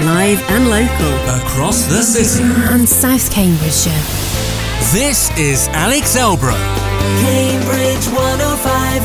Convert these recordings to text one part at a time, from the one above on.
Live and local. Across the city. And South Cambridgeshire. This is Alex Elbrook. Cambridge 105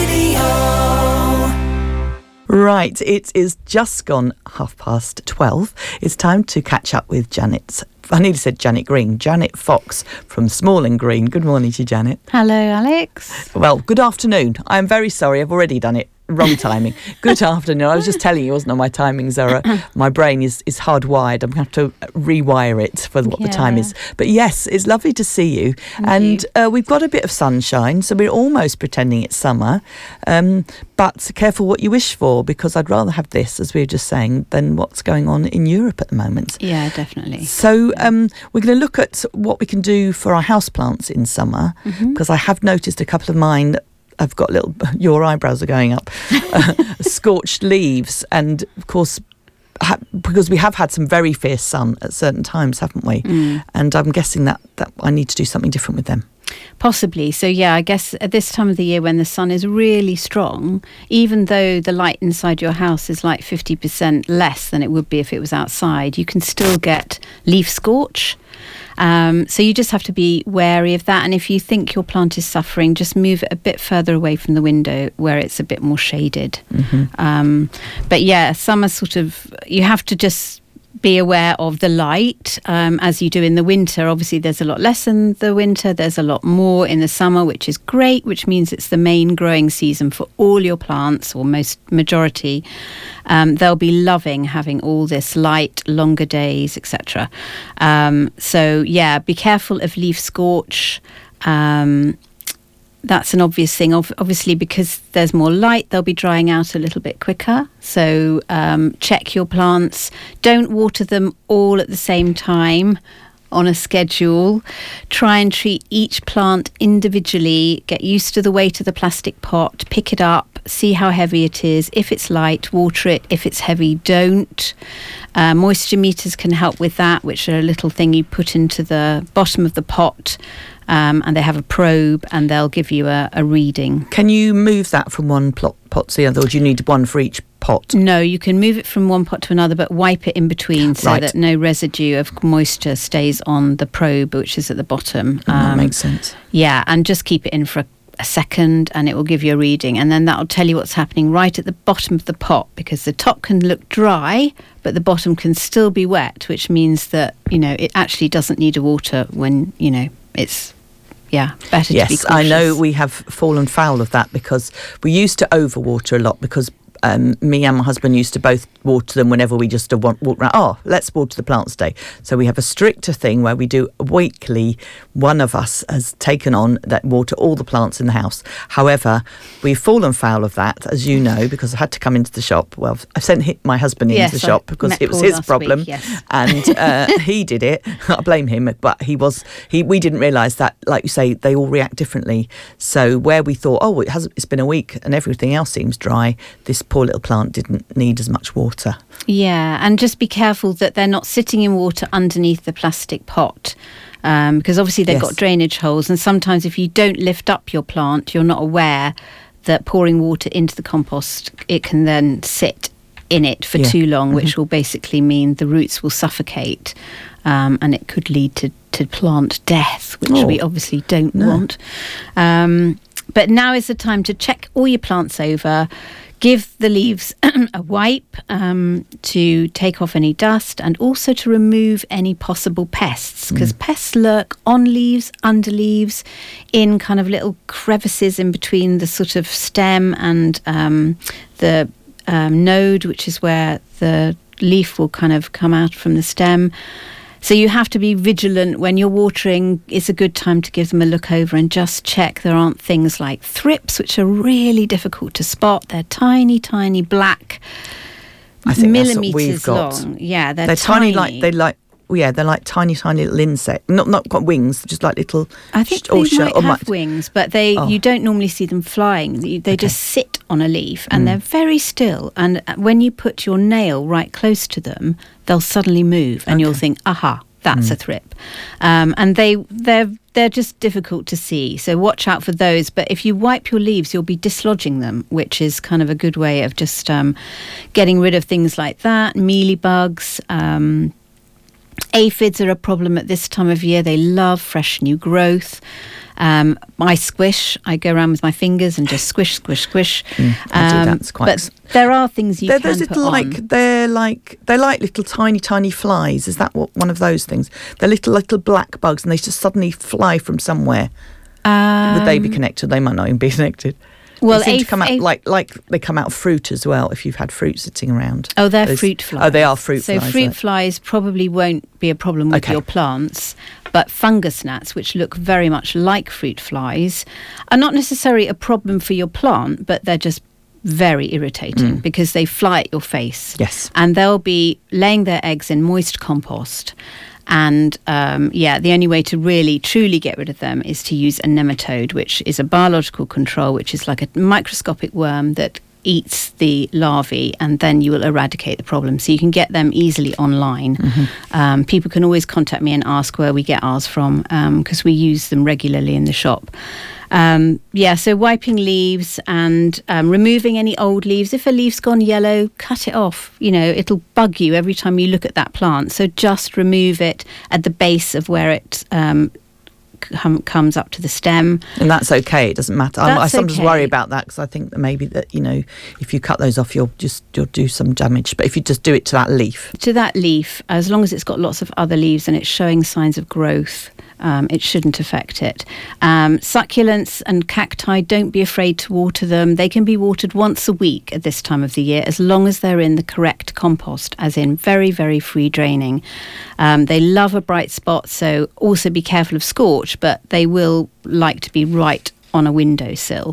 Radio. Right, it is just gone 12:30. It's time to catch up with Janet. I nearly said Janet Green. Janet Fox from Small and Green. Good morning to you, Janet. Hello, Alex. Well, good afternoon. I'm very sorry. I've already done it. Wrong timing. Good afternoon. I was just telling you, wasn't I? My timings are, my brain is hardwired. I'm going to have to rewire it for what the time is. But yes, it's lovely to see you. Thank you. We've got a bit of sunshine, so we're almost pretending it's summer. But careful what you wish for, because I'd rather have this, as we were just saying, than what's going on in Europe at the moment. Yeah, definitely. So we're going to look at what we can do for our houseplants in summer, because I have noticed a couple of mine. I've got your eyebrows are going up, scorched leaves. And of course, because we have had some very fierce sun at certain times, haven't we? And I'm guessing that I need to do something different with them. Possibly. So, yeah, I guess at this time of the year when the sun is really strong, even though the light inside your house is like 50% less than it would be if it was outside, you can still get leaf scorch. So you just have to be wary of that. And if you think your plant is suffering, just move it a bit further away from the window where it's a bit more shaded. But yeah, summer you have to just be aware of the light as you do in the winter. Obviously, there's a lot less in the winter. There's a lot more in the summer, which is great, which means it's the main growing season for all your plants, or majority. They'll be loving having all this light, longer days, etc. So, yeah, be careful of leaf scorch. That's an obvious thing. Obviously, because there's more light, they'll be drying out a little bit quicker. So check your plants. Don't water them all at the same time on a schedule. Try and treat each plant individually. Get used to the weight of the plastic pot. Pick it up. See how heavy it is. If it's light, water it. If it's heavy, don't. Moisture meters can help with that, which are a little thing you put into the bottom of the pot. And they have a probe, and they'll give you a reading. Can you move that from one pot to the other, or do you need one for each pot? No, you can move it from one pot to another, but wipe it in between so that no residue of moisture stays on the probe, which is at the bottom. That makes sense. Yeah, and just keep it in for a second, and it will give you a reading, and then that'll tell you what's happening right at the bottom of the pot, because the top can look dry, but the bottom can still be wet, which means that, it actually doesn't need a water when, it's... Yeah, better to be cautious. Yes, I know we have fallen foul of that, because we used to overwater a lot, because me and my husband used to both water them whenever we just walk around. Let's water the plants today. So we have a stricter thing where we do weekly. One of us has taken on that water all the plants in the house. However, we've fallen foul of that, as you know, because I had to come into the shop. Well, I've sent my husband into the shop because it was his problem, and he did it. I blame him, but we didn't realise that, like you say, they all react differently. So where we thought, it's been a week and everything else seems dry, this poor little plant didn't need as much water. Yeah, and just be careful that they're not sitting in water underneath the plastic pot, because obviously they've got drainage holes, and sometimes if you don't lift up your plant, you're not aware that pouring water into the compost, it can then sit in it for too long, which will basically mean the roots will suffocate, and it could lead to plant death, which we obviously don't want. But now is the time to check all your plants over. Give the leaves a wipe to take off any dust, and also to remove any possible pests, because pests lurk on leaves, under leaves, in kind of little crevices in between the sort of stem and the node, which is where the leaf will kind of come out from the stem. So you have to be vigilant when you're watering. It's a good time to give them a look over and just check there aren't things like thrips, which are really difficult to spot. They're tiny, tiny black, I think millimeters we've got. long. Yeah, they're tiny. They're like tiny, tiny little insects. Not got wings, just like little. I think they might have wings, but you don't normally see them flying. They just sit on a leaf, and they're very still. And when you put your nail right close to them, they'll suddenly move, and you'll think, aha, that's a thrip. And they're just difficult to see. So watch out for those. But if you wipe your leaves, you'll be dislodging them, which is kind of a good way of just getting rid of things like that. Mealybugs. Aphids are a problem at this time of year. They love fresh new growth. I squish. I go around with my fingers and just squish, squish, squish. I do that. It's quite. But there are things you can those put little, on. they're like little tiny flies. Is that what one of those things? They're little black bugs, and they just suddenly fly from somewhere. Would they be connected? They might not even be connected. Well, they seem to come out like they come out of fruit as well. If you've had fruit sitting around. Oh, they're fruit flies. Oh, they are fruit flies. So fruit flies probably won't be a problem with your plants, but fungus gnats, which look very much like fruit flies, are not necessarily a problem for your plant, but they're just very irritating because they fly at your face. Yes. And they'll be laying their eggs in moist compost. And the only way to really truly get rid of them is to use a nematode, which is a biological control, which is like a microscopic worm that eats the larvae, and then you will eradicate the problem. So you can get them easily online. People can always contact me and ask where we get ours from, because we use them regularly in the shop. So wiping leaves and removing any old leaves. If a leaf's gone yellow, cut it off. You know, it'll bug you every time you look at that plant. So just remove it at the base of where it comes up to the stem. And that's okay. It doesn't matter. I sometimes worry about that because I think that maybe that, you know, if you cut those off, you'll do some damage. But if you just do it to that leaf. To that leaf, as long as it's got lots of other leaves and it's showing signs of growth, it shouldn't affect it. Succulents and cacti, don't be afraid to water them. They can be watered once a week at this time of the year, as long as they're in the correct compost, as in very, very free draining. They love a bright spot, so also be careful of scorch, but they will like to be right on a windowsill.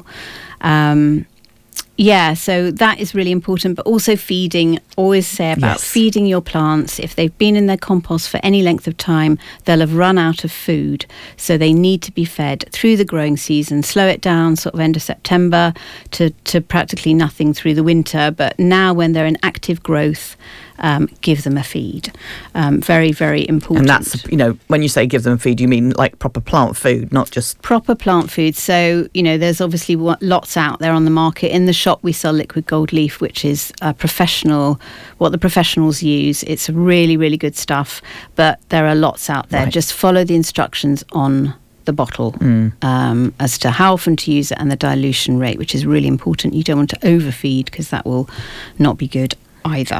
So that is really important, but also feeding. Always say about feeding your plants. If they've been in their compost for any length of time, they'll have run out of food. So they need to be fed through the growing season. Slow it down sort of end of September to practically nothing through the winter. But now when they're in active growth, give them a feed. Very, very important. And that's, you know, when you say give them a feed, you mean like proper plant food, not just... Proper plant food. So, you know, there's obviously lots out there on the market. In the shop, we sell liquid gold leaf, which is what the professionals use. It's really, really good stuff. But there are lots out there. Right. Just follow the instructions on the bottle as to how often to use it and the dilution rate, which is really important. You don't want to overfeed because that will not be good either.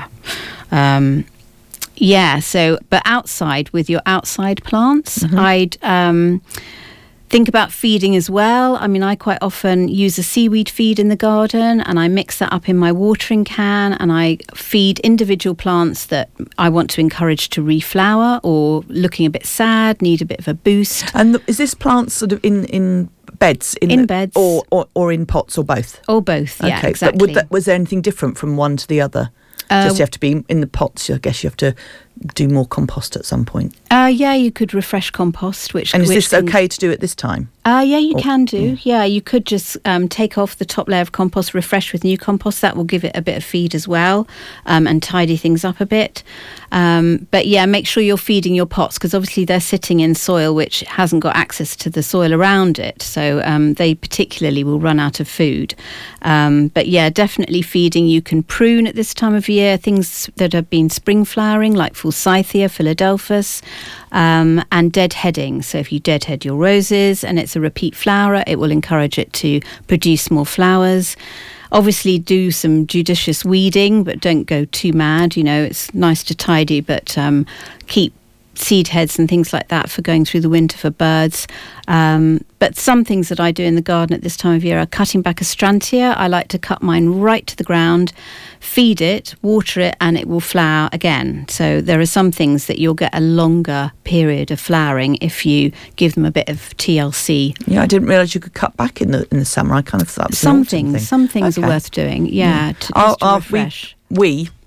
But outside, with your outside plants, I'd think about feeding as well. I mean, I quite often use a seaweed feed in the garden, and I mix that up in my watering can, and I feed individual plants that I want to encourage to reflower or looking a bit sad, need a bit of a boost. And is this plant sort of in beds? In beds. Or in pots, or both? Or both, yeah, okay. exactly. But was there anything different from one to the other? Just you have to be in the pots. I guess you have to do more compost at some point. You could refresh compost. And is this okay to do at this time? You can do. Yeah, you could just take off the top layer of compost, refresh with new compost. That will give it a bit of feed as well, and tidy things up a bit. Make sure you're feeding your pots, because obviously they're sitting in soil which hasn't got access to the soil around it. So they particularly will run out of food. Definitely feeding. You can prune at this time of year things that have been spring flowering, like Forsythia, Philadelphus, and deadheading. So if you deadhead your roses and it's a repeat flower, it will encourage it to produce more flowers. Obviously do some judicious weeding, but don't go too mad. You know, it's nice to tidy, but keep seed heads and things like that for going through the winter for birds. But some things that I do in the garden at this time of year are cutting back Astrantia. I like to cut mine right to the ground, feed it, water it, and it will flower again. So there are some things that you'll get a longer period of flowering if you give them a bit of TLC. Yeah, I didn't realise you could cut back in the summer. I kind of thought some things are worth doing. Yeah, to refresh.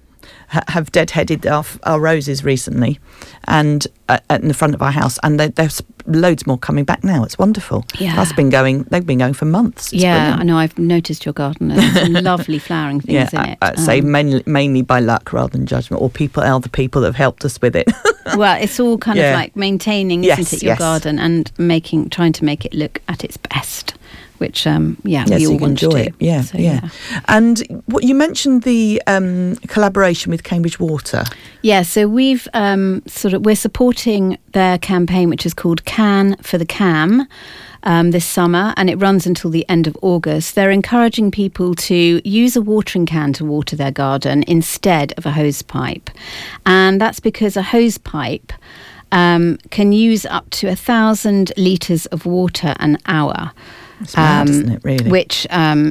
have deadheaded our roses recently, and in the front of our house, and there's loads more coming back now. It's wonderful. Yeah. They've been going for months. It's brilliant. I know. I've noticed your garden. There's some lovely flowering things in it. I'd say mainly by luck rather than judgment, or people are the people that have helped us with it. Well, it's all kind of like maintaining, isn't it, your garden, and trying to make it look at its best, which we all want to do. It. Yeah, so, yeah. And what you mentioned, the collaboration with Cambridge Water. Yeah, so we've we're supporting their campaign, which is called Can for the Cam. This summer, and it runs until the end of August. They're encouraging people to use a watering can to water their garden instead of a hose pipe. And that's because a hose pipe can use up to 1,000 litres of water an hour. It's mad, isn't it, really? Which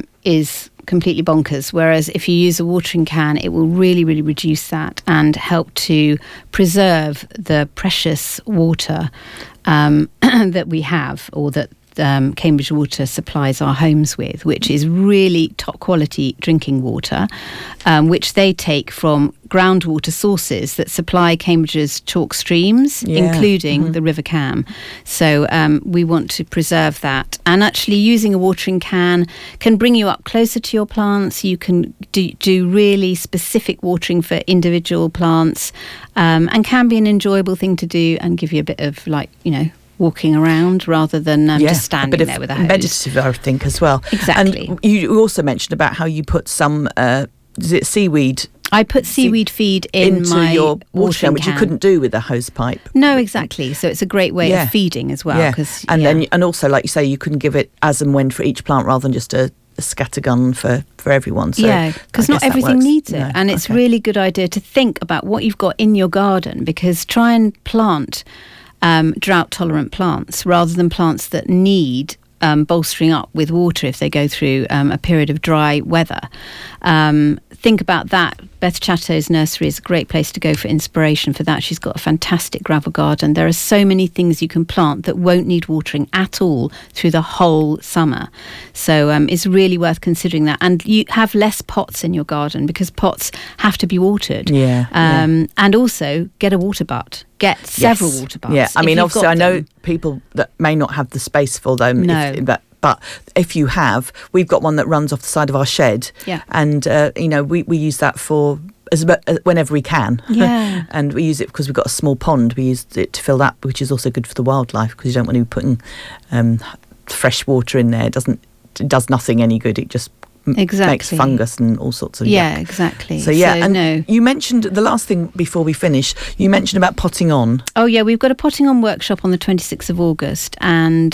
is completely bonkers. Whereas if you use a watering can, it will really, really reduce that and help to preserve the precious water that we have, or that Cambridge Water supplies our homes with, which is really top quality drinking water, which they take from groundwater sources that supply Cambridge's chalk streams, including the River Cam. So we want to preserve that. And actually using a watering can bring you up closer to your plants. You can do really specific watering for individual plants, and can be an enjoyable thing to do and give you a bit of walking around rather than just standing there with a hose. Meditative, I think, as well. Exactly. And you also mentioned about how you put some seaweed. I put seaweed feed into your water can, which can. You couldn't do with a hose pipe. No, exactly. So it's a great way of feeding as well. Yeah. And also, like you say, you can give it as and when for each plant rather than just a scattergun for everyone. So because not everything needs it. No. And it's really good idea to think about what you've got in your garden, because try and plant drought-tolerant plants rather than plants that need bolstering up with water if they go through a period of dry weather. Think about that. Beth Chatto's nursery is a great place to go for inspiration for that. She's got a fantastic gravel garden. There are so many things you can plant that won't need watering at all through the whole summer. So it's really worth considering that. And you have less pots in your garden, because pots have to be watered. And also get a water butt. Get several water butts. Yeah, I mean, obviously, I know people that may not have the space for them. No. But if you have, we've got one that runs off the side of our shed. Yeah. And, we use that for whenever we can. Yeah. And we use it because we've got a small pond. We use it to fill that, which is also good for the wildlife, because you don't want to be putting fresh water in there. It does nothing any good. It just makes fungus and all sorts of yuck. Exactly. So you mentioned the last thing before we finish, you mentioned about potting on. Oh yeah, we've got a potting on workshop on the 26th of August, and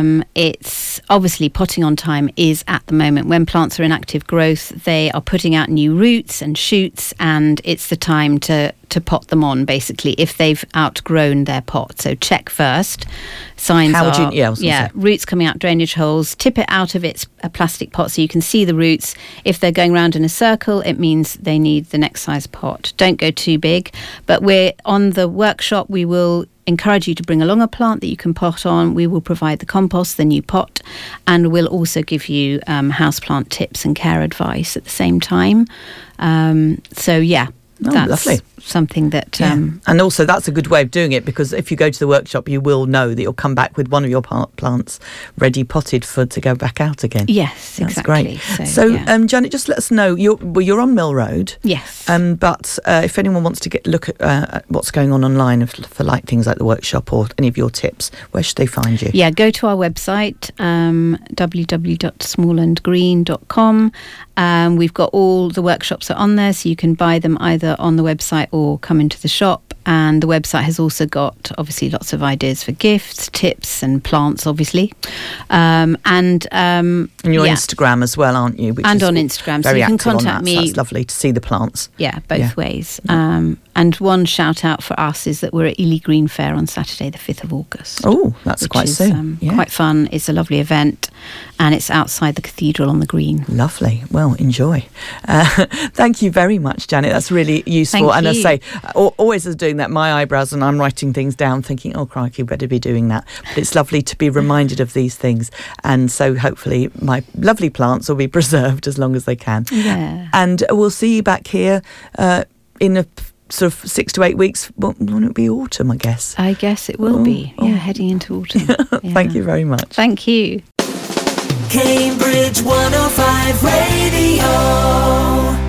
it's obviously potting on time is at the moment when plants are in active growth. They are putting out new roots and shoots, and it's the time to pot them on, basically, if they've outgrown their pot. So check first. Signs roots coming out drainage holes. Tip it out of its plastic pot so you can see the roots. If they're going round in a circle, it means they need the next size pot. Don't go too big. But we're on the workshop. We will encourage you to bring along a plant that you can pot on. We will provide the compost, the new pot, and we'll also give you houseplant tips and care advice at the same time. That's lovely. Something that... and also that's a good way of doing it, because if you go to the workshop, you will know that you'll come back with one of your plants ready potted to go back out again. Yes, that's exactly. Great. So Janet, just let us know. You're on Mill Road. Yes. But if anyone wants to look at what's going on online for things like the workshop or any of your tips, where should they find you? Yeah, go to our website, www.smallandgreen.com. We've got all the workshops are on there, so you can buy them either on the website or come into the shop. And the website has also got, obviously, lots of ideas for gifts, tips and plants, obviously. And you're on Instagram as well, aren't you? And on Instagram, so you can contact me. So that's lovely to see the plants. Yeah, both ways. And one shout out for us is that we're at Ely Green Fair on Saturday, the 5th of August. Oh, that's quite soon. Quite fun. It's a lovely event, and it's outside the cathedral on the green. Lovely. Well, enjoy. Thank you very much, Janet. That's really useful. Thank you. I say, always as doing that, my eyebrows, and I'm writing things down thinking, oh, crikey, better be doing that. But it's lovely to be reminded of these things. And so hopefully my lovely plants will be preserved as long as they can. Yeah. And we'll see you back here in a sort of 6 to 8 weeks, won't it be autumn, I guess? I guess it will be. Yeah, heading into autumn. Yeah. Thank you very much. Thank you. Cambridge 105 Radio.